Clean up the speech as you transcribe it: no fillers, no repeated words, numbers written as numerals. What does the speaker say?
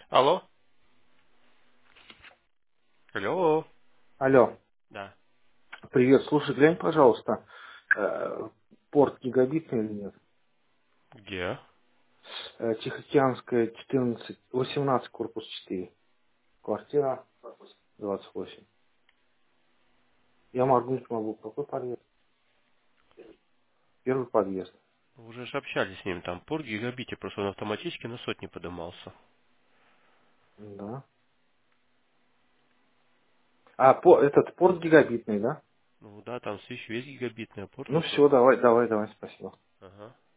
Алло? Алло? Алло, Да. привет, слушай, глянь, пожалуйста, э, порт гигабитный или нет? Где? Тихоокеанская 14, 18, корпус 4, квартира 28. Я моргнуть могу. Какой подъезд? Первый подъезд. Уже же общались с ним, там порт гигабите, просто он автоматически на сотни подымался. Да. Этот порт гигабитный, да? Ну да, там свищ весь гигабитный, а порт Ну не все, только. давай, спасибо. Ага.